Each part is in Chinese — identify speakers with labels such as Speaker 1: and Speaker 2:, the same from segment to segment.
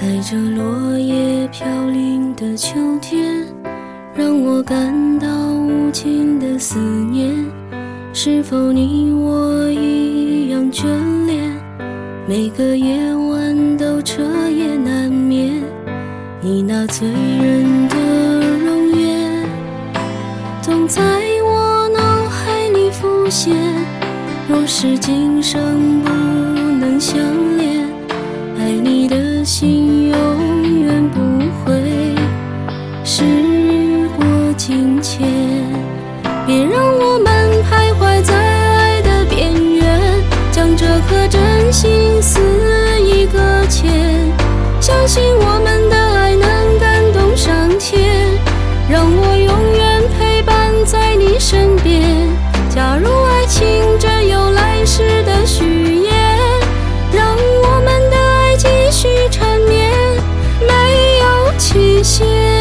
Speaker 1: 在这落叶飘零的秋天，让我感到无尽的思念。是否你我一样眷恋？每个夜晚都彻夜难眠。你那醉人的容颜，总在我脑海里浮现。若是今生不能相恋，爱你的心永远不会时过境迁。别让我们徘徊在爱的边缘，将这颗真心肆意搁浅。相信我们的爱能感动上天，让我永远陪伴在你身边。假如爱情只有来世的许愿，让我们的爱继续缠绵，没有期限。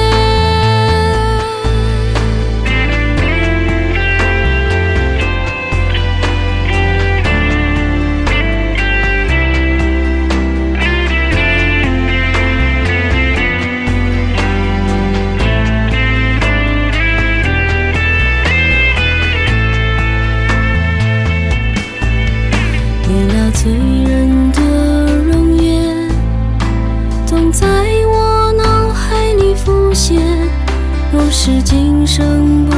Speaker 1: 醉人的容颜，总在我脑海里浮现。若是今生